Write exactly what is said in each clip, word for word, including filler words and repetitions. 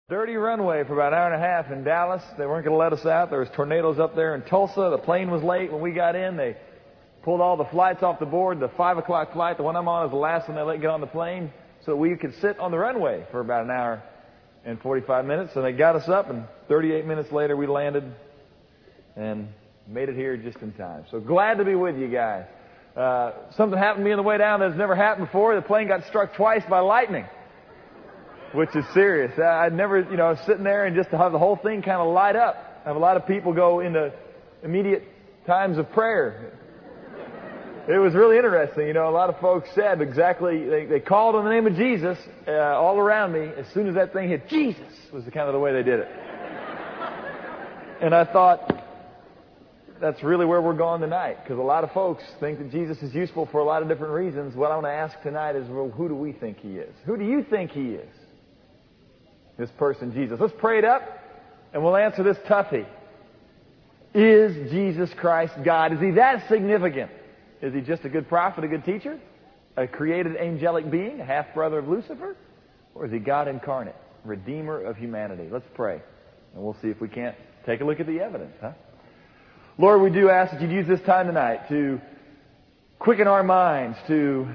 Dirty runway for about an hour and a half in Dallas. They weren't going to let us out. There was tornadoes up there in Tulsa. The plane was late when we got in. They pulled all the flights off the board. The five o'clock flight, the one I'm on, is the last one they let get on the plane, so we could sit on the runway for about an hour and forty-five minutes. And they got us up, and thirty-eight minutes later we landed and made it here just in time. So glad to be with you guys. Uh, something happened to me on the way down that's never happened before. The plane got struck twice by lightning, which is serious. I'd never, you know, sitting there and just to have the whole thing kind of light up. Have a lot of people go into immediate times of prayer. It was really interesting. You know, a lot of folks said exactly, they, they called on the name of Jesus uh, all around me. As soon as that thing hit, Jesus was the kind of the way they did it. And I thought, that's really where we're going tonight, because a lot of folks think that Jesus is useful for a lot of different reasons. What I want to ask tonight is, well, who do we think He is? Who do you think He is? This person, Jesus. Let's pray it up, and we'll answer this toughie. Is Jesus Christ God? Is He that significant? Is He just a good prophet, a good teacher? A created angelic being, a half-brother of Lucifer? Or is He God incarnate, Redeemer of humanity? Let's pray, and we'll see if we can't take a look at the evidence, huh? Lord, we do ask that You'd use this time tonight to quicken our minds, to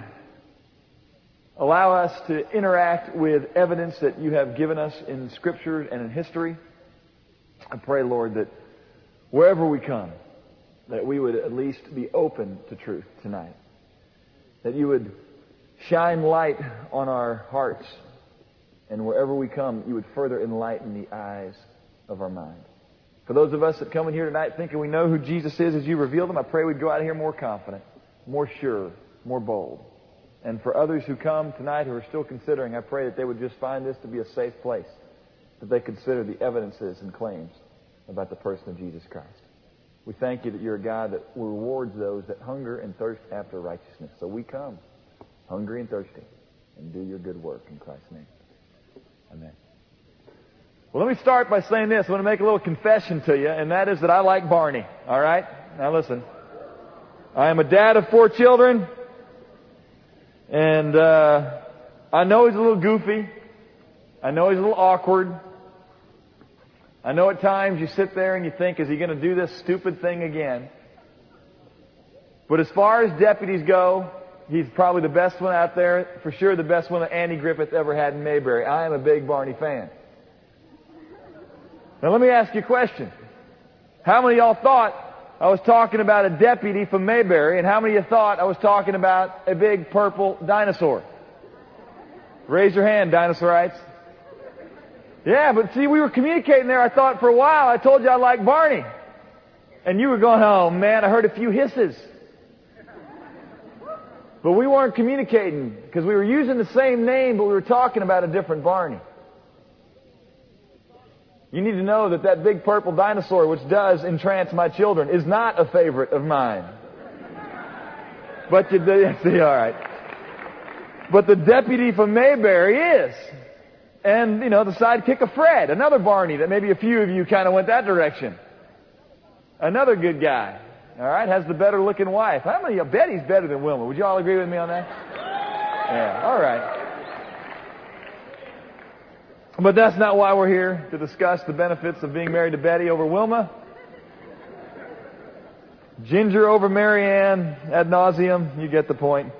allow us to interact with evidence that You have given us in Scripture and in history. I pray, Lord, that wherever we come, that we would at least be open to truth tonight. That You would shine light on our hearts, and wherever we come, You would further enlighten the eyes of our mind. For those of us that come in here tonight thinking we know who Jesus is as You reveal them, I pray we'd go out of here more confident, more sure, more bold. And for others who come tonight who are still considering, I pray that they would just find this to be a safe place, that they consider the evidences and claims about the person of Jesus Christ. We thank You that You're a God that rewards those that hunger and thirst after righteousness. So we come, hungry and thirsty, and do Your good work in Christ's name. Amen. Well, let me start by saying this. I want to make a little confession to you, and that is that I like Barney. All right? Now listen. I am a dad of four children, and uh, I know he's a little goofy. I know he's a little awkward. I know at times you sit there and you think, is he going to do this stupid thing again? But as far as deputies go, he's probably the best one out there. For sure the best one that Andy Griffith ever had in Mayberry. I am a big Barney fan. Now let me ask you a question. How many of y'all thought I was talking about a deputy from Mayberry, and how many of you thought I was talking about a big purple dinosaur? Raise your hand, dinosaurites. Yeah, but see, we were communicating there. I thought for a while, I told you I like Barney. And you were going, oh man, I heard a few hisses. But we weren't communicating, because we were using the same name, but we were talking about a different Barney. You need to know that that big purple dinosaur, which does entrance my children, is not a favorite of mine. But you see, all right. But the deputy from Mayberry is. And, you know, the sidekick of Fred, another Barney that maybe a few of you kind of went that direction. Another good guy. All right, has the better looking wife. How many? I bet he's better than Wilma. Would you all agree with me on that? Yeah, all right. But that's not why we're here, to discuss the benefits of being married to Betty over Wilma. Ginger over Marianne, ad nauseum. You get the point.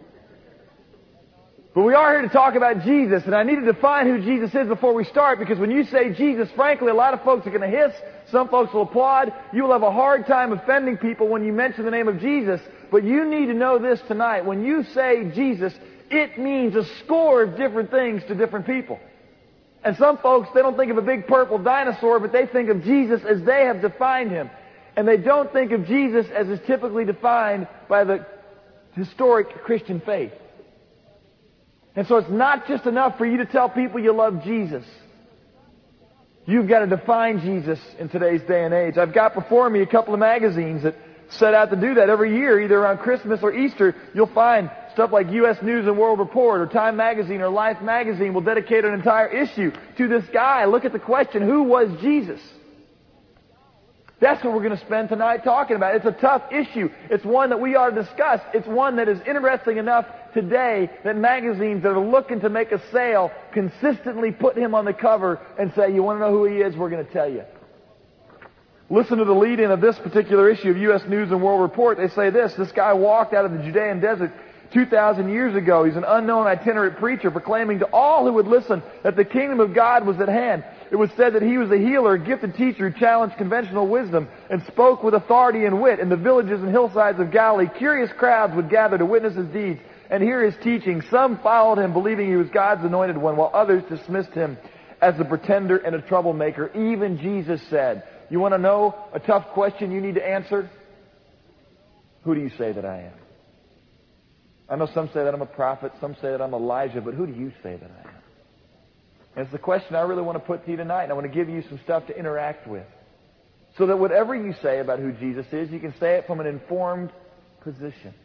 But we are here to talk about Jesus, and I need to define who Jesus is before we start, because when you say Jesus, frankly, a lot of folks are going to hiss. Some folks will applaud. You will have a hard time offending people when you mention the name of Jesus. But you need to know this tonight. When you say Jesus, it means a score of different things to different people. And some folks, they don't think of a big purple dinosaur, but they think of Jesus as they have defined Him. And they don't think of Jesus as is typically defined by the historic Christian faith. And so it's not just enough for you to tell people you love Jesus. You've got to define Jesus in today's day and age. I've got before me a couple of magazines that set out to do that every year, either around Christmas or Easter. You'll find stuff like U S News and World Report or Time Magazine or Life Magazine will dedicate an entire issue to this guy. Look at the question, who was Jesus? That's what we're going to spend tonight talking about. It's a tough issue. It's one that we ought to discuss. It's one that is interesting enough today that magazines that are looking to make a sale consistently put him on the cover and say, you want to know who he is? We're going to tell you. Listen to the lead-in of this particular issue of U S News and World Report. They say this: this guy walked out of the Judean desert two thousand years ago. He's an unknown itinerant preacher proclaiming to all who would listen that the kingdom of God was at hand. It was said that he was a healer, a gifted teacher who challenged conventional wisdom and spoke with authority and wit. In the villages and hillsides of Galilee, curious crowds would gather to witness his deeds and hear his teaching. Some followed him believing he was God's anointed one, while others dismissed him as a pretender and a troublemaker. Even Jesus said, you want to know a tough question you need to answer? Who do you say that I am? I know some say that I'm a prophet, some say that I'm Elijah, but who do you say that I am? And it's the question I really want to put to you tonight, and I want to give you some stuff to interact with. So that whatever you say about who Jesus is, you can say it from an informed position.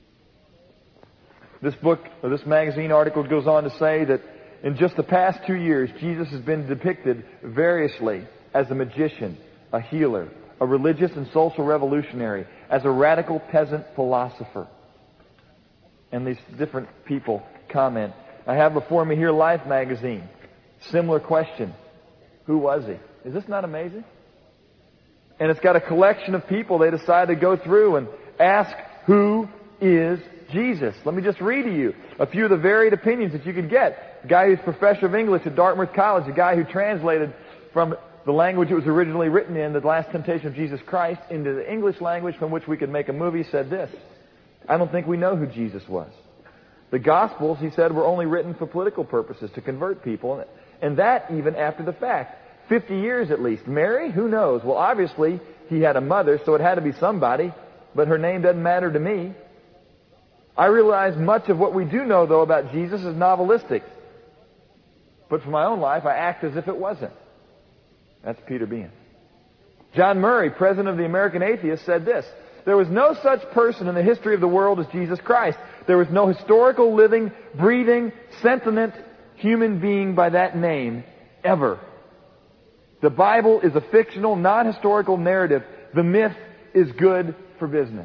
This book, or this magazine article goes on to say that in just the past two years, Jesus has been depicted variously as a magician, a healer, a religious and social revolutionary, as a radical peasant philosopher. And these different people comment. I have before me here Life magazine. Similar question. Who was he? Is this not amazing? And it's got a collection of people they decided to go through and ask, who is Jesus? Let me just read to you a few of the varied opinions that you could get. A guy who's professor of English at Dartmouth College, a guy who translated from the language it was originally written in, the last temptation of Jesus Christ, into the English language from which we could make a movie, said this: I don't think we know who Jesus was. The Gospels, he said, were only written for political purposes, to convert people, and that even after the fact. Fifty years at least. Mary? Who knows? Well, obviously, he had a mother, so it had to be somebody, but her name doesn't matter to me. I realize much of what we do know, though, about Jesus is novelistic. But for my own life, I act as if it wasn't. That's Peter Behan. John Murray, president of the American Atheists, said this: there was no such person in the history of the world as Jesus Christ. There was no historical, living, breathing, sentient human being by that name, ever. The Bible is a fictional, non-historical narrative. The myth is good for business.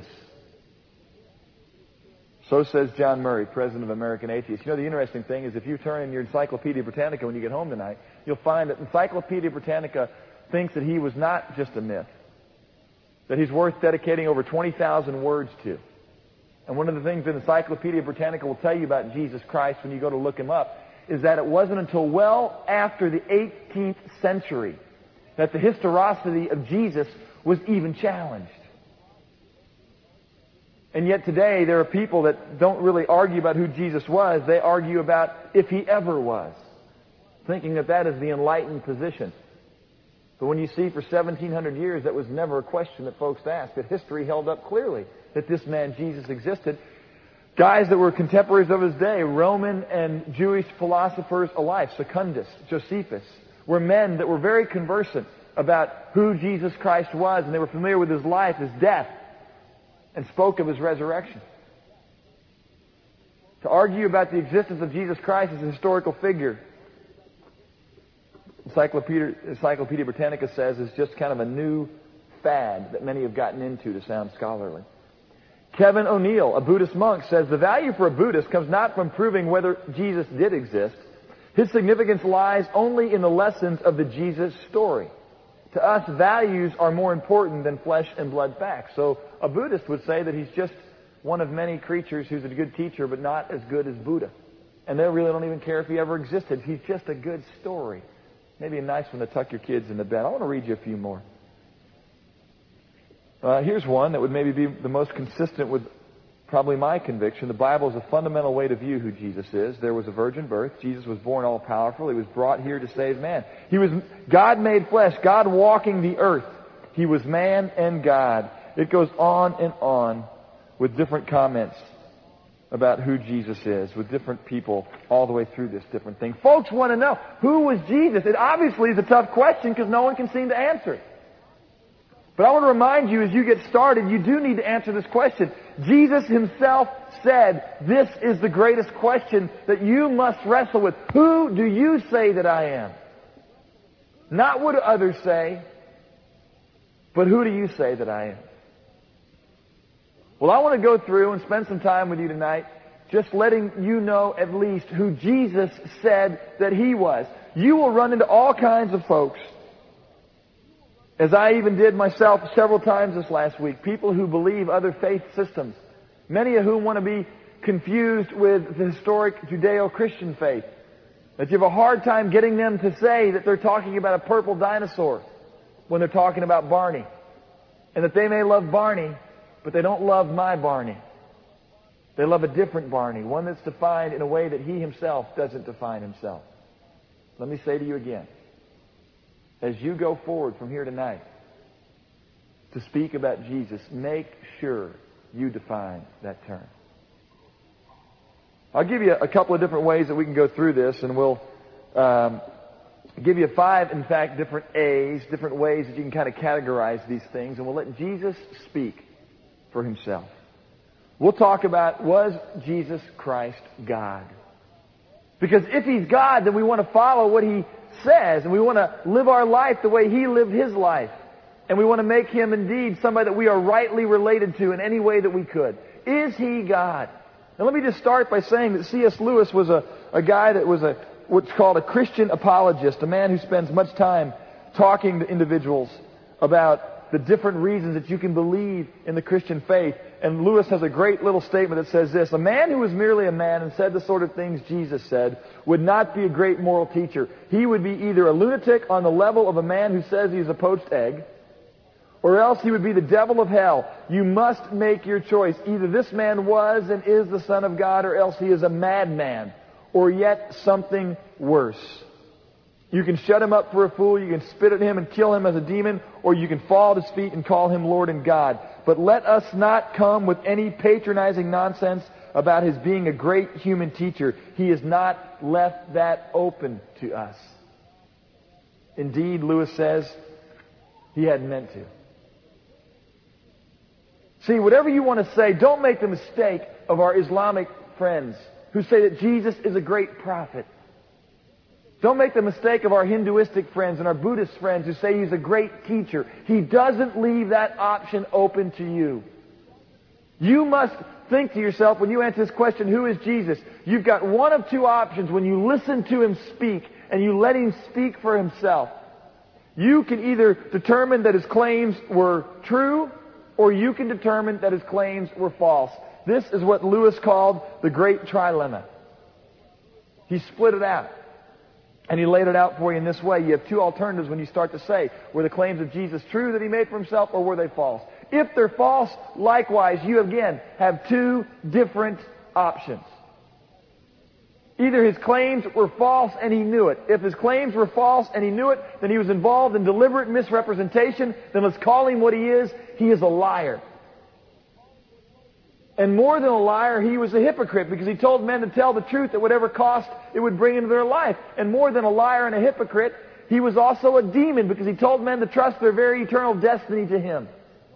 So says John Murray, president of American Atheists. You know, the interesting thing is if you turn in your Encyclopedia Britannica when you get home tonight, you'll find that Encyclopedia Britannica thinks that he was not just a myth, that he's worth dedicating over twenty thousand words to. And one of the things that Encyclopedia Britannica will tell you about Jesus Christ when you go to look him up is that it wasn't until well after the eighteenth century that the historicity of Jesus was even challenged. And yet today there are people that don't really argue about who Jesus was. They argue about if he ever was, thinking that that is the enlightened position. But when you see for seventeen hundred years that was never a question that folks asked, that history held up clearly that this man Jesus existed. Guys that were contemporaries of his day, Roman and Jewish philosophers alike, Secundus, Josephus, were men that were very conversant about who Jesus Christ was, and they were familiar with his life, his death, and spoke of his resurrection. To argue about the existence of Jesus Christ as a historical figure, Encyclopedia, Encyclopedia Britannica says, is just kind of a new fad that many have gotten into to sound scholarly. Kevin O'Neill, a Buddhist monk, says the value for a Buddhist comes not from proving whether Jesus did exist. His significance lies only in the lessons of the Jesus story. To us, values are more important than flesh and blood facts. So a Buddhist would say that he's just one of many creatures who's a good teacher, but not as good as Buddha. And they really don't even care if he ever existed. He's just a good story. Maybe a nice one to tuck your kids in the bed. I want to read you a few more. Uh, here's one that would maybe be the most consistent with probably my conviction. The Bible is a fundamental way to view who Jesus is. There was a virgin birth. Jesus was born all-powerful. He was brought here to save man. He was God made flesh, God walking the earth. He was man and God. It goes on and on with different comments about who Jesus is, with different people all the way through this different thing. Folks want to know, who was Jesus? It obviously is a tough question because no one can seem to answer it. But I want to remind you as you get started, you do need to answer this question. Jesus himself said, this is the greatest question that you must wrestle with. Who do you say that I am? Not what do others say, but who do you say that I am? Well, I want to go through and spend some time with you tonight just letting you know at least who Jesus said that He was. You will run into all kinds of folks, as I even did myself several times this last week, people who believe other faith systems, many of whom want to be confused with the historic Judeo-Christian faith. That you have a hard time getting them to say that they're talking about a purple dinosaur when they're talking about Barney. And that they may love Barney, but they don't love my Barney. They love a different Barney, one that's defined in a way that He Himself doesn't define Himself. Let me say to you again, as you go forward from here tonight to speak about Jesus, make sure you define that term. I'll give you a couple of different ways that we can go through this, and we'll um, give you five, in fact, different A's, different ways that you can kind of categorize these things, and we'll let Jesus speak for Himself. We'll talk about, was Jesus Christ God? Because if He's God, then we want to follow what He says, and we want to live our life the way He lived His life. And we want to make Him indeed somebody that we are rightly related to in any way that we could. Is He God? Now let me just start by saying that C S Lewis was a, a guy that was a what's called a Christian apologist, a man who spends much time talking to individuals about the different reasons that you can believe in the Christian faith. And Lewis has a great little statement that says this: a man who was merely a man and said the sort of things Jesus said would not be a great moral teacher. He would be either a lunatic on the level of a man who says he's a poached egg, or else he would be the devil of hell. You must make your choice. Either this man was and is the Son of God, or else he is a madman, or yet something worse. You can shut him up for a fool, you can spit at him and kill him as a demon, or you can fall at his feet and call him Lord and God. But let us not come with any patronizing nonsense about his being a great human teacher. He has not left that open to us. Indeed, Lewis says, he hadn't meant to. See, whatever you want to say, don't make the mistake of our Islamic friends who say that Jesus is a great prophet. Don't make the mistake of our Hinduistic friends and our Buddhist friends who say He's a great teacher. He doesn't leave that option open to you. You must think to yourself when you answer this question, who is Jesus? You've got one of two options when you listen to Him speak and you let Him speak for Himself. You can either determine that His claims were true, or you can determine that His claims were false. This is what Lewis called the great trilemma. He split it out. And he laid it out for you in this way. You have two alternatives when you start to say, were the claims of Jesus true that He made for Himself, or were they false? If they're false, likewise, you again have two different options. Either His claims were false and He knew it. If His claims were false and He knew it, then He was involved in deliberate misrepresentation. Then let's call Him what He is. He is a liar. And more than a liar, He was a hypocrite, because He told men to tell the truth at whatever cost it would bring into their life. And more than a liar and a hypocrite, He was also a demon, because He told men to trust their very eternal destiny to Him.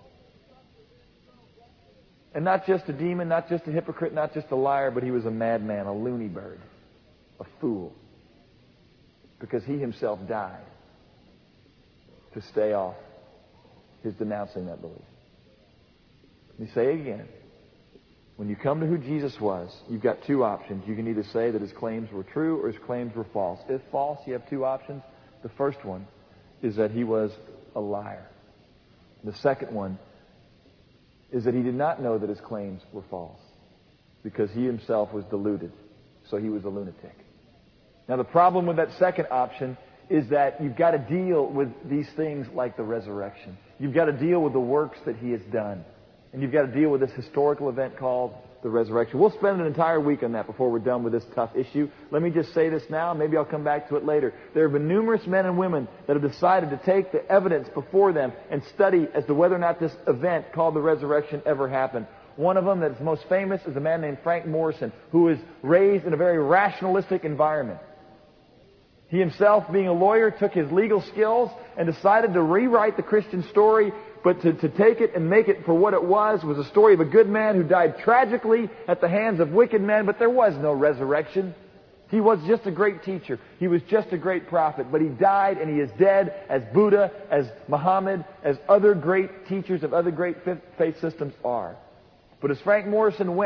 And not just a demon, not just a hypocrite, not just a liar, but He was a madman, a loony bird, a fool. Because He Himself died to stay off His denouncing that belief. Let me say it again. When you come to who Jesus was, you've got two options. You can either say that His claims were true or His claims were false. If false, you have two options. The first one is that He was a liar. The second one is that He did not know that His claims were false, because He Himself was deluded, so He was a lunatic. Now, the problem with that second option is that you've got to deal with these things like the resurrection. You've got to deal with the works that He has done. And you've got to deal with this historical event called the resurrection. We'll spend an entire week on that before we're done with this tough issue. Let me just say this now. Maybe I'll come back to it later. There have been numerous men and women that have decided to take the evidence before them and study as to whether or not this event called the resurrection ever happened. One of them that's most famous is a man named Frank Morison, who was raised in a very rationalistic environment. He himself, being a lawyer, took his legal skills and decided to rewrite the Christian story. But to, to take it and make it for what it was, was a story of a good man who died tragically at the hands of wicked men, but there was no resurrection. He was just a great teacher. He was just a great prophet. But he died, and he is dead, as Buddha, as Muhammad, as other great teachers of other great faith systems are. But as Frank Morison went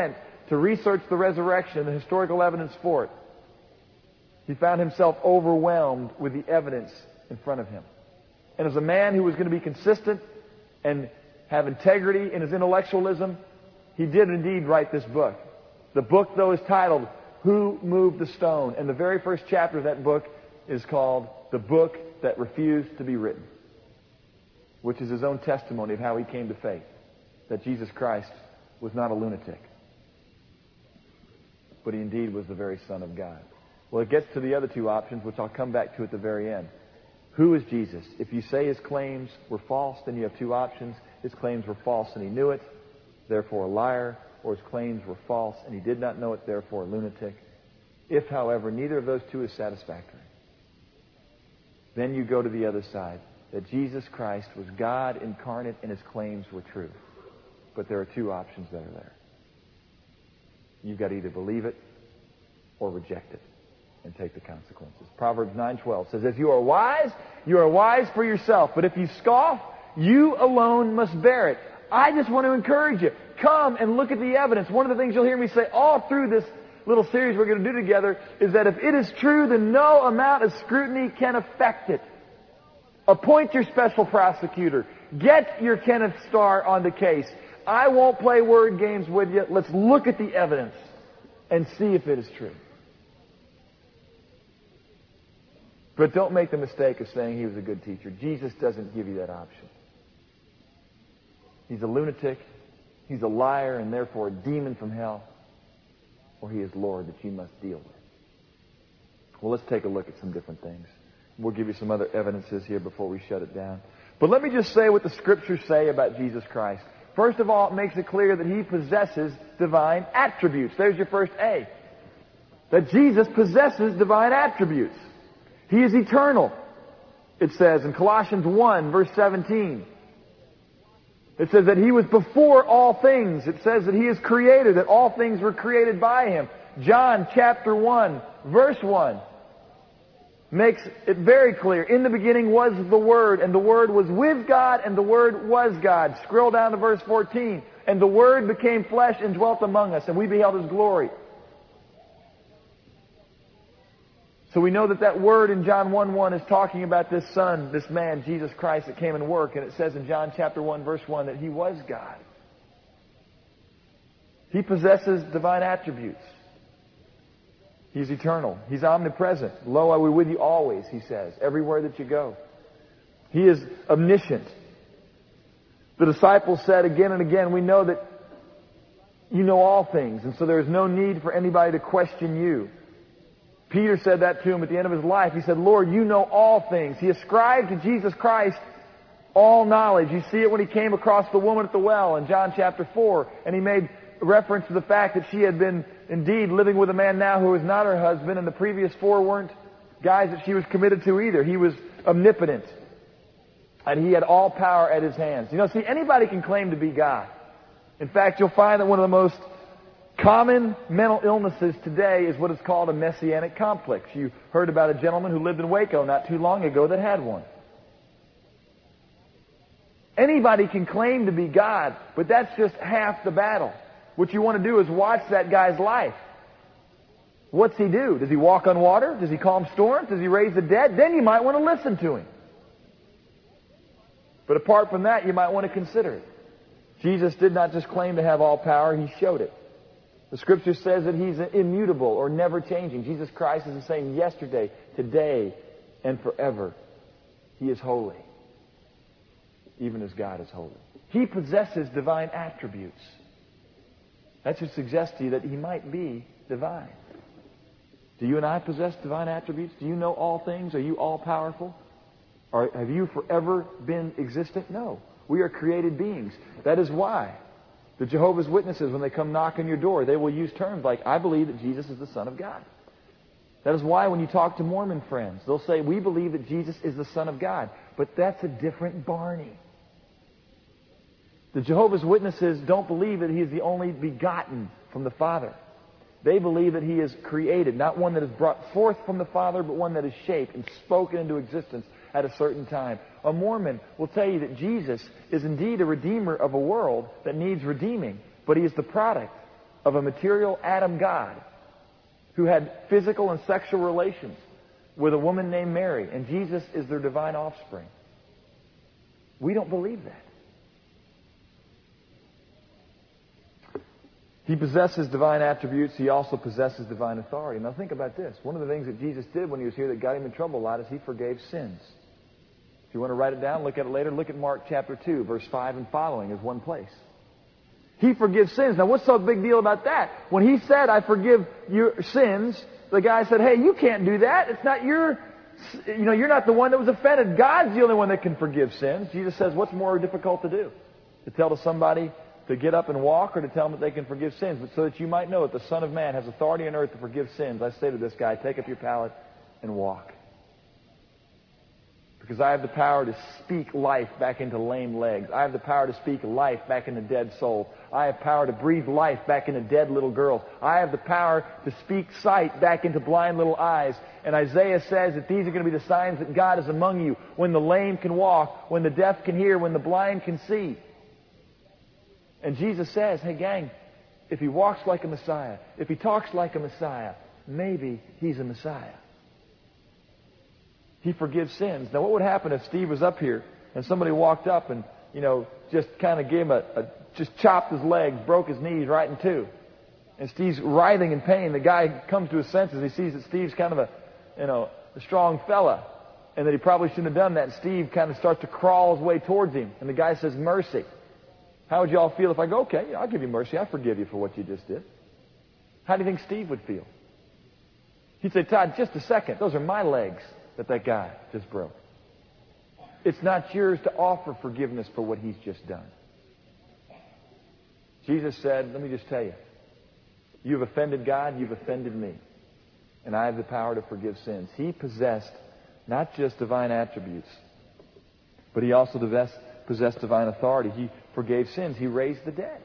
to research the resurrection and the historical evidence for it, he found himself overwhelmed with the evidence in front of him. And as a man who was going to be consistent and have integrity in his intellectualism, he did indeed write this book. The book, though, is titled, Who Moved the Stone? And the very first chapter of that book is called The Book That Refused to Be Written, which is his own testimony of how he came to faith, that Jesus Christ was not a lunatic, but he indeed was the very Son of God. Well, it gets to the other two options, which I'll come back to at the very end. Who is Jesus? If you say his claims were false, then you have two options. His claims were false and he knew it, therefore a liar, or his claims were false and he did not know it, therefore a lunatic. If, however, neither of those two is satisfactory, then you go to the other side, that Jesus Christ was God incarnate and his claims were true. But there are two options that are there. You've got to either believe it or reject it and take the consequences. Proverbs nine twelve says, if you are wise, you are wise for yourself. But if you scoff, you alone must bear it. I just want to encourage you. Come and look at the evidence. One of the things you'll hear me say all through this little series we're going to do together is that if it is true, then no amount of scrutiny can affect it. Appoint your special prosecutor. Get your Kenneth Starr on the case. I won't play word games with you. Let's look at the evidence and see if it is true. But don't make the mistake of saying he was a good teacher. Jesus doesn't give you that option. He's a lunatic, he's a liar, and therefore a demon from hell, or he is Lord that you must deal with. Well, let's take a look at some different things. We'll give you some other evidences here before we shut it down. But let me just say what the Scriptures say about Jesus Christ. First of all, it makes it clear that he possesses divine attributes. There's your first A. That Jesus possesses divine attributes. He is eternal, it says in Colossians one, verse seventeen. It says that he was before all things. It says that he is creator, that all things were created by him. John chapter one, verse one makes it very clear. In the beginning was the Word, and the Word was with God, and the Word was God. Scroll down to verse fourteen. And the Word became flesh and dwelt among us, and we beheld his glory. So we know that that word in John one one is talking about this Son, this man, Jesus Christ, that came and worked. And it says in John chapter one, verse one, that he was God. He possesses divine attributes. He's eternal. He's omnipresent. Lo, I will be with you always, he says, everywhere that you go. He is omniscient. The disciples said again and again, we know that you know all things, and so there is no need for anybody to question you. Peter said that to him at the end of his life. He said, Lord, you know all things. He ascribed to Jesus Christ all knowledge. You see it when he came across the woman at the well in John chapter four, and he made reference to the fact that she had been indeed living with a man now who was not her husband, and the previous four weren't guys that she was committed to either. He was omnipotent, and he had all power at his hands. You know, see, anybody can claim to be God. In fact, you'll find that one of the most common mental illnesses today is what is called a messianic complex. You heard about a gentleman who lived in Waco not too long ago that had one. Anybody can claim to be God, but that's just half the battle. What you want to do is watch that guy's life. What's he do? Does he walk on water? Does he calm storms? Does he raise the dead? Then you might want to listen to him. But apart from that, you might want to consider it. Jesus did not just claim to have all power, he showed it. The Scripture says that he's immutable or never changing. Jesus Christ is the same yesterday, today, and forever. He is holy, even as God is holy. He possesses divine attributes. That should suggest to you that he might be divine. Do you and I possess divine attributes? Do you know all things? Are you all powerful? Or have you forever been existent? No. We are created beings. That is why the Jehovah's Witnesses, when they come knock on your door, they will use terms like, I believe that Jesus is the Son of God. That is why when you talk to Mormon friends, they'll say, we believe that Jesus is the Son of God. But that's a different Barney. The Jehovah's Witnesses don't believe that he is the only begotten from the Father. They believe that he is created, not one that is brought forth from the Father, but one that is shaped and spoken into existence at a certain time. A Mormon will tell you that Jesus is indeed a redeemer of a world that needs redeeming, but he is the product of a material Adam God who had physical and sexual relations with a woman named Mary, and Jesus is their divine offspring. We don't believe that. He possesses divine attributes. He also possesses divine authority. Now think about this. One of the things that Jesus did when he was here that got him in trouble a lot is he forgave sins. If you want to write it down, look at it later, look at Mark chapter two, verse five and following is one place. He forgives sins. Now what's so big deal about that? When he said, I forgive your sins, the guy said, hey, you can't do that. It's not your, you know, you're not the one that was offended. God's the only one that can forgive sins. Jesus says, what's more difficult to do? To tell to somebody to get up and walk, or to tell them that they can forgive sins? But so that you might know that the Son of Man has authority on earth to forgive sins, I say to this guy, take up your pallet and walk. Because I have the power to speak life back into lame legs. I have the power to speak life back into dead souls. I have power to breathe life back into dead little girls. I have the power to speak sight back into blind little eyes. And Isaiah says that these are going to be the signs that God is among you. When the lame can walk, when the deaf can hear, when the blind can see. And Jesus says, hey gang, if he walks like a Messiah, if he talks like a Messiah, maybe he's a Messiah. He forgives sins. Now what would happen if Steve was up here and somebody walked up and, you know, just kind of gave him a, a, just chopped his legs, broke his knees right in two. And Steve's writhing in pain. The guy comes to his senses. He sees that Steve's kind of a, you know, a strong fella. And that he probably shouldn't have done that. And Steve kind of starts to crawl his way towards him. And the guy says, mercy. How would you all feel if I go, okay, I'll give you mercy. I forgive you for what you just did. How do you think Steve would feel? He'd say, Todd, just a second. Those are my legs that that guy just broke. It's not yours to offer forgiveness for what he's just done. Jesus said, let me just tell you, you've offended God, you've offended me. And I have the power to forgive sins. He possessed not just divine attributes, but he also possessed, possessed divine authority. He forgave sins. He raised the dead.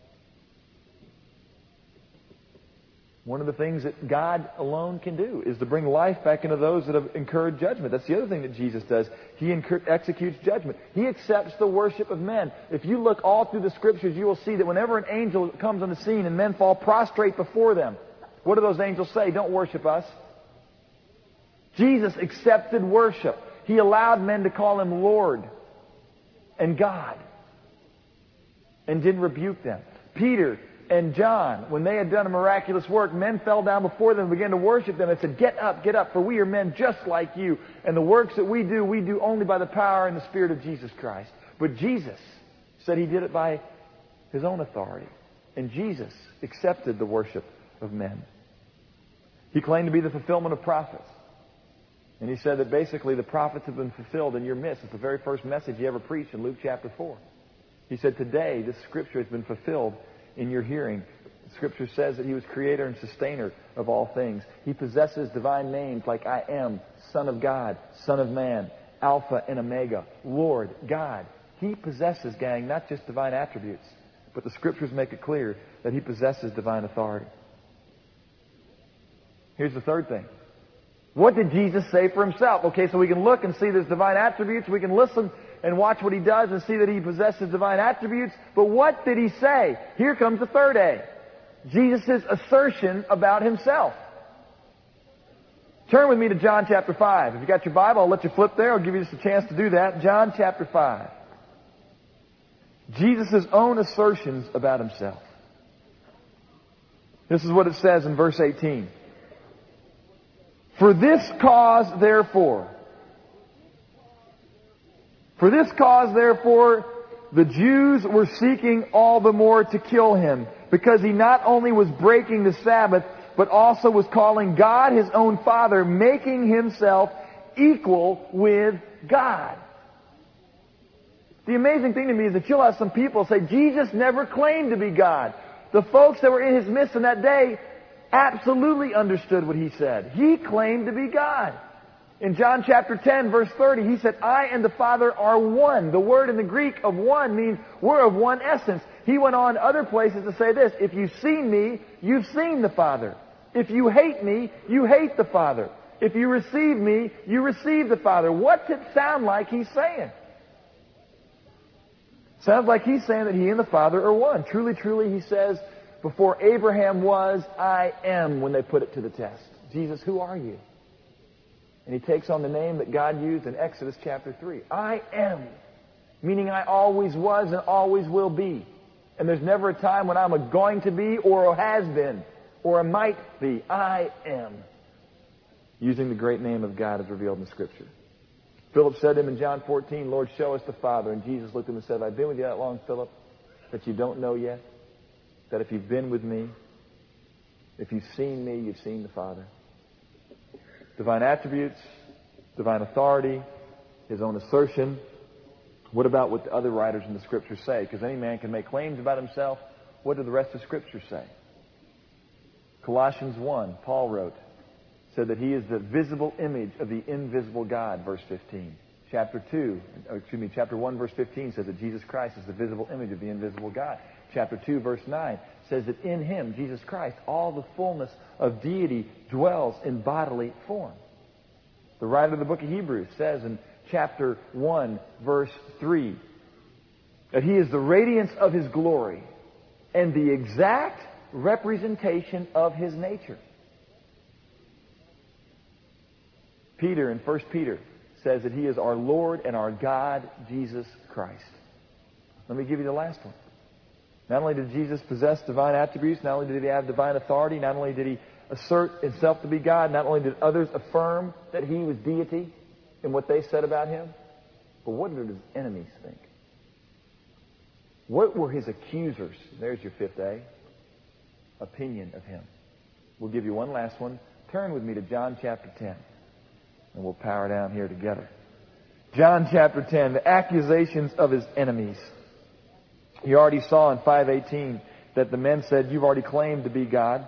One of the things that God alone can do is to bring life back into those that have incurred judgment. That's the other thing that Jesus does. He incur- executes judgment. He accepts the worship of men. If you look all through the Scriptures, you will see that whenever an angel comes on the scene and men fall prostrate before them, what do those angels say? Don't worship us. Jesus accepted worship. He allowed men to call him Lord and God and didn't rebuke them. Peter and John, when they had done a miraculous work, men fell down before them and began to worship them and said, get up, get up, for we are men just like you. And the works that we do, we do only by the power and the Spirit of Jesus Christ. But Jesus said he did it by his own authority. And Jesus accepted the worship of men. He claimed to be the fulfillment of prophets. And he said that basically the prophets have been fulfilled in your midst. It's the very first message he ever preached in Luke chapter four. He said, today this Scripture has been fulfilled in your hearing. Scripture says that he was creator and sustainer of all things. He possesses divine names like I am, Son of God, Son of Man, Alpha and Omega, Lord, God. He possesses, gang, not just divine attributes, but the Scriptures make it clear that he possesses divine authority. Here's the third thing. What did Jesus say for himself? Okay, so we can look and see there's divine attributes. We can listen and watch what he does and see that he possesses divine attributes. But what did he say? Here comes the third A. Jesus' assertion about himself. Turn with me to John chapter five. If you got your Bible, I'll let you flip there. I'll give you just a chance to do that. John chapter five. Jesus' own assertions about himself. This is what it says in verse eighteen. For this cause, therefore, For this cause, therefore, the Jews were seeking all the more to kill him, because he not only was breaking the Sabbath, but also was calling God his own Father, making himself equal with God. The amazing thing to me is that you'll have some people say, Jesus never claimed to be God. The folks that were in his midst in that day absolutely understood what he said. He claimed to be God. In John chapter ten, verse thirty, he said, I and the Father are one. The word in the Greek of one means we're of one essence. He went on other places to say this, if you've seen me, you've seen the Father. If you hate me, you hate the Father. If you receive me, you receive the Father. What's it sound like he's saying? Sounds like he's saying that he and the Father are one. Truly, truly, he says, Before Abraham was, I am, when they put it to the test. Jesus, who are you? And he takes on the name that God used in Exodus chapter three. I am. Meaning I always was and always will be. And there's never a time when I'm a going to be or a has been or a might be. I am. Using the great name of God as revealed in the Scripture. Philip said to him in John fourteen, Lord, show us the Father. And Jesus looked at him and said, have I been with you that long, Philip, that you don't know yet? That if you've been with me, if you've seen me, you've seen the Father. Divine attributes, divine authority, his own assertion. What about what the other writers in the Scriptures say? Because any man can make claims about himself. What do the rest of Scripture say? Colossians one, Paul wrote, said that he is the visible image of the invisible God, verse fifteen. Chapter two, or excuse me, chapter one, verse fifteen says that Jesus Christ is the visible image of the invisible God. Chapter two, verse nine says that in him, Jesus Christ, all the fullness of deity dwells in bodily form. The writer of the book of Hebrews says in chapter one, verse three, that he is the radiance of his glory and the exact representation of his nature. Peter in First Peter says that he is our Lord and our God, Jesus Christ. Let me give you the last one. Not only did Jesus possess divine attributes, not only did he have divine authority, not only did he assert himself to be God, not only did others affirm that he was deity in what they said about him, but what did his enemies think? What were his accusers? There's your fifth A. Opinion of him. We'll give you one last one. Turn with me to John chapter ten. And we'll power down here together. John chapter ten, the accusations of his enemies. You already saw in five eighteen that the men said, you've already claimed to be God.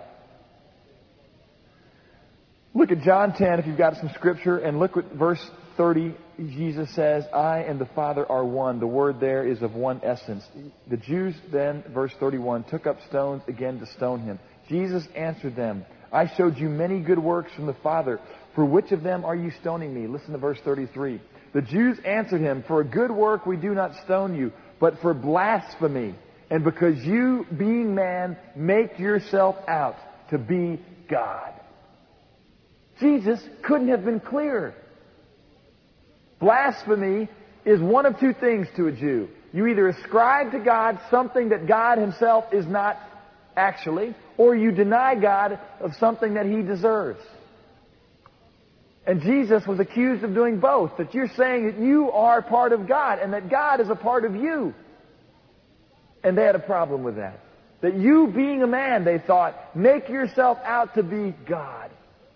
Look at John ten if you've got some scripture, and look at verse thirty. Jesus says, I and the Father are one. The word there is of one essence. The Jews then, verse thirty-one, took up stones again to stone him. Jesus answered them, I showed you many good works from the Father. For which of them are you stoning me? Listen to verse thirty-three. The Jews answered him, for a good work we do not stone you, but for blasphemy, and because you, being man, make yourself out to be God. Jesus couldn't have been clearer. Blasphemy is one of two things to a Jew. You either ascribe to God something that God himself is not actually, or you deny God of something that he deserves. And Jesus was accused of doing both. That you're saying that you are part of God and that God is a part of you. And they had a problem with that. That you being a man, they thought, make yourself out to be God.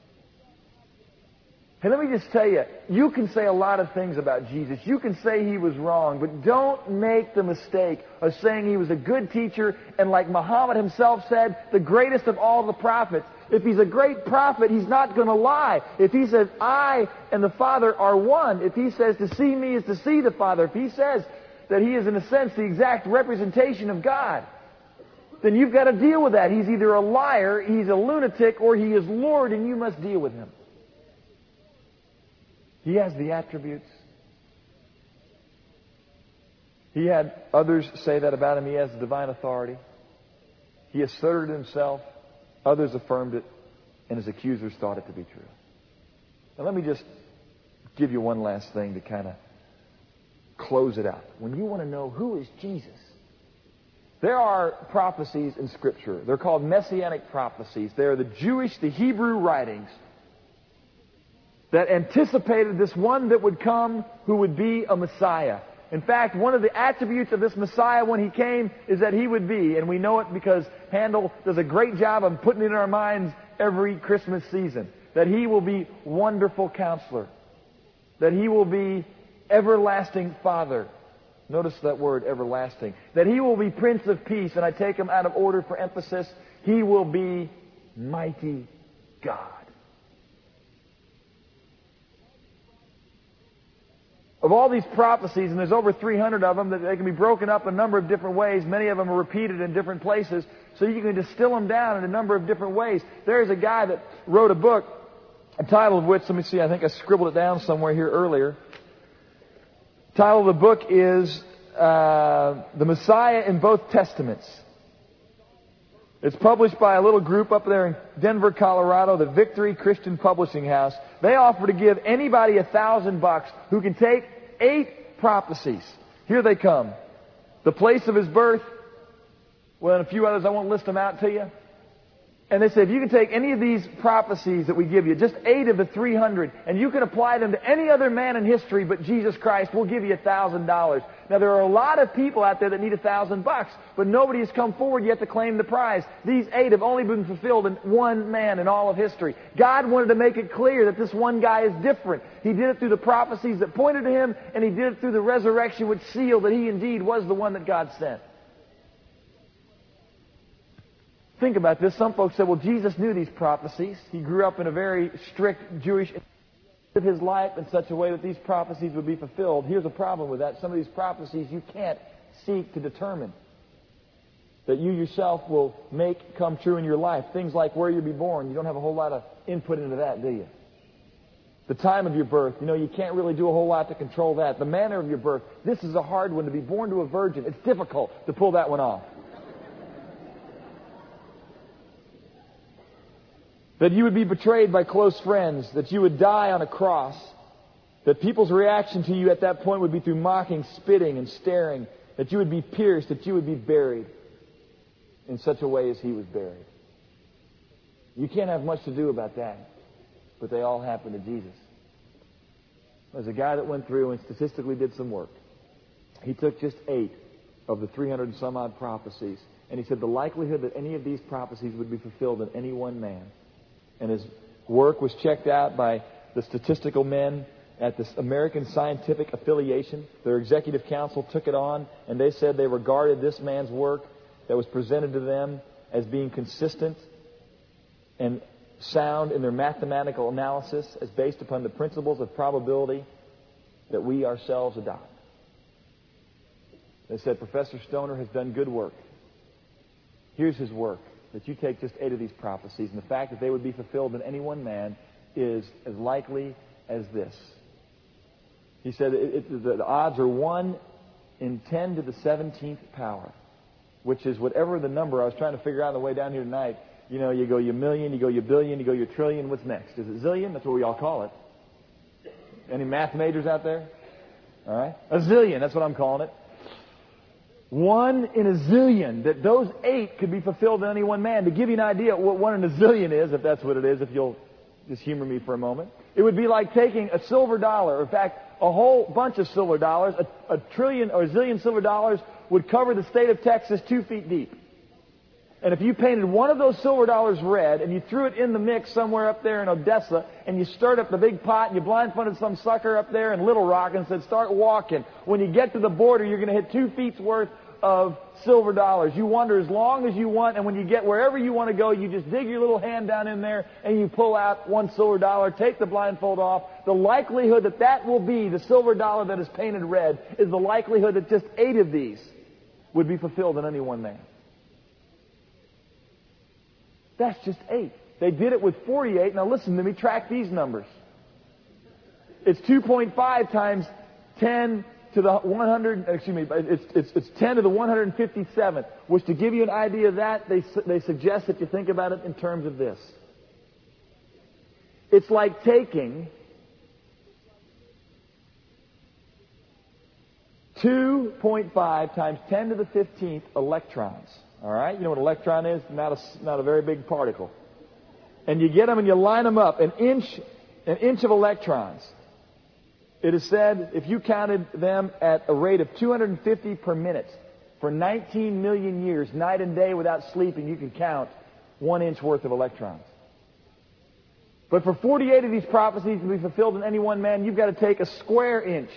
Hey, let me just tell you, you can say a lot of things about Jesus. You can say he was wrong, but don't make the mistake of saying he was a good teacher and, like Muhammad himself said, the greatest of all the prophets. If he's a great prophet, he's not going to lie. If he says, I and the Father are one, if he says to see me is to see the Father, if he says that he is in a sense the exact representation of God, then you've got to deal with that. He's either a liar, he's a lunatic, or he is Lord, and you must deal with him. He has the attributes. He had others say that about him. He has the divine authority. He asserted himself. Others affirmed it. And his accusers thought it to be true. Now let me just give you one last thing to kind of close it out. When you want to know who is Jesus, there are prophecies in Scripture. They're called messianic prophecies. They are the Jewish, the Hebrew writings that anticipated this one that would come who would be a Messiah. In fact, one of the attributes of this Messiah when he came is that he would be, and we know it because Handel does a great job of putting it in our minds every Christmas season, that he will be Wonderful Counselor, that he will be Everlasting Father. Notice that word, everlasting. That he will be Prince of Peace, and I take him out of order for emphasis. He will be Mighty God. Of all these prophecies, and there's over three hundred of them, that they can be broken up a number of different ways. Many of them are repeated in different places, so you can distill them down in a number of different ways. There's a guy that wrote a book, a title of which, let me see, I think I scribbled it down somewhere here earlier. The title of the book is uh, The Messiah in Both Testaments. It's published by a little group up there in Denver, Colorado, the Victory Christian Publishing House. They offer to give anybody a thousand bucks who can take eight prophecies. Here they come. The place of his birth. Well, and a few others, I won't list them out to you. And they say, if you can take any of these prophecies that we give you, just eight of the three hundred, and you can apply them to any other man in history but Jesus Christ, we'll give you a thousand dollars. Now, there are a lot of people out there that need a thousand bucks, but nobody has come forward yet to claim the prize. These eight have only been fulfilled in one man in all of history. God wanted to make it clear that this one guy is different. He did it through the prophecies that pointed to him, and he did it through the resurrection which sealed that he indeed was the one that God sent. Think about this. Some folks said, well, Jesus knew these prophecies. He grew up in a very strict Jewish lived his life in such a way that these prophecies would be fulfilled. Here's a problem with that. Some of these prophecies you can't seek to determine that you yourself will make come true in your life. Things like where you'll be born. You don't have a whole lot of input into that, do you? The time of your birth. You know, you can't really do a whole lot to control that. The manner of your birth. This is a hard one. To be born to a virgin. It's difficult to pull that one off. That you would be betrayed by close friends, that you would die on a cross, that people's reaction to you at that point would be through mocking, spitting, and staring, that you would be pierced, that you would be buried in such a way as he was buried. You can't have much to do about that, but they all happened to Jesus. There's a guy that went through and statistically did some work. He took just eight of the three hundred and some odd prophecies, and he said the likelihood that any of these prophecies would be fulfilled in any one man. And his work was checked out by the statistical men at the American Scientific Affiliation. Their executive council took it on, and they said they regarded this man's work that was presented to them as being consistent and sound in their mathematical analysis as based upon the principles of probability that we ourselves adopt. They said, Professor Stoner has done good work. Here's his work. That you take just eight of these prophecies, and the fact that they would be fulfilled in any one man is as likely as this. He said it, it, the, the odds are one in ten to the seventeenth power, which is whatever the number I was trying to figure out on the way down here tonight. You know, you go you million, you go you billion, you go you trillion. What's next? Is it zillion? That's what we all call it. Any math majors out there? All right, a zillion. That's what I'm calling it. One in a zillion, that those eight could be fulfilled in any one man. To give you an idea what one in a zillion is, if that's what it is, if you'll just humor me for a moment, it would be like taking a silver dollar, or in fact, a whole bunch of silver dollars, a, a trillion or a zillion silver dollars would cover the state of Texas two feet deep. And if you painted one of those silver dollars red and you threw it in the mix somewhere up there in Odessa and you stirred up the big pot and you blindfolded some sucker up there in Little Rock and said, start walking. When you get to the border, you're going to hit two feet's worth of silver dollars. You wander as long as you want, and when you get wherever you want to go, you just dig your little hand down in there and you pull out one silver dollar, take the blindfold off. The likelihood that that will be the silver dollar that is painted red is the likelihood that just eight of these would be fulfilled in any one man. That's just eight. They did it with forty-eight. Now listen to me, track these numbers. It's two point five times ten to the one hundred, excuse me, it's, it's, it's ten to the one hundred fifty-seventh, which to give you an idea of that, they, they suggest that you think about it in terms of this. It's like taking two point five times ten to the fifteenth electrons. All right? You know what an electron is? Not a, not a very big particle. And you get them and you line them up. An inch, an inch of electrons. It is said if you counted them at a rate of two hundred fifty per minute for nineteen million years, night and day without sleeping, you could count one inch worth of electrons. But for forty-eight of these prophecies to be fulfilled in any one man, you've got to take a square inch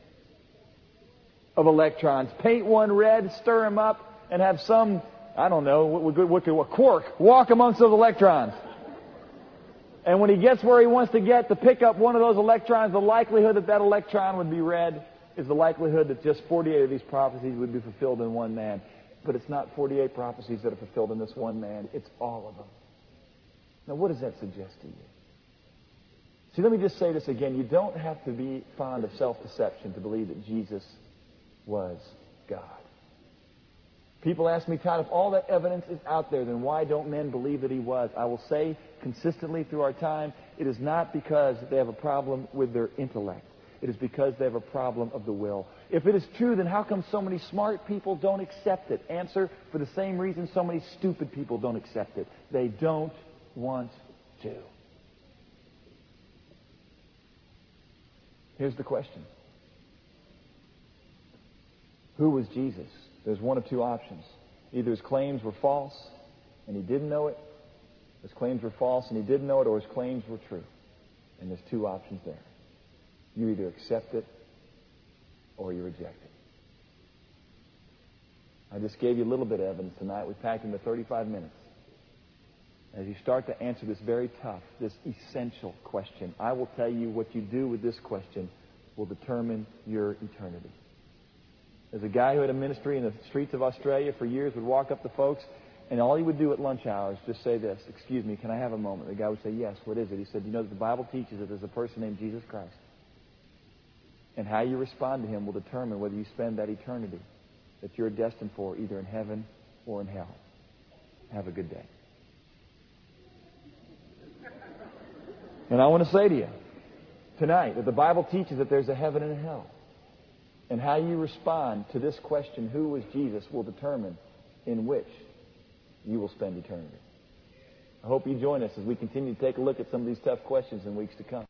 of electrons, paint one red, stir them up, and have some, I don't know, what, what, what, what quark walk amongst those electrons. And when he gets where he wants to get to pick up one of those electrons, the likelihood that that electron would be red is the likelihood that just forty-eight of these prophecies would be fulfilled in one man. But it's not forty-eight prophecies that are fulfilled in this one man. It's all of them. Now, what does that suggest to you? See, let me just say this again. You don't have to be fond of self-deception to believe that Jesus was God. People ask me, Todd, if all that evidence is out there, then why don't men believe that he was? I will say consistently through our time, it is not because they have a problem with their intellect. It is because they have a problem of the will. If it is true, then how come so many smart people don't accept it? Answer, for the same reason so many stupid people don't accept it. They don't want to. Here's the question. Who was Jesus? There's one of two options. Either his claims were false and he didn't know it, his claims were false and he didn't know it, or his claims were true. And there's two options there. You either accept it or you reject it. I just gave you a little bit of evidence tonight. We packed into thirty-five minutes. As you start to answer this very tough, this essential question, I will tell you what you do with this question will determine your eternity. There's a guy who had a ministry in the streets of Australia for years, would walk up to folks, and all he would do at lunch hours just say this, "Excuse me, can I have a moment?" The guy would say, "Yes, what is it?" He said, "You know that the Bible teaches that there's a person named Jesus Christ. And how you respond to him will determine whether you spend that eternity that you're destined for either in heaven or in hell. Have a good day." And I want to say to you tonight that the Bible teaches that there's a heaven and a hell. And how you respond to this question, who was Jesus, will determine in which you will spend eternity. I hope you join us as we continue to take a look at some of these tough questions in weeks to come.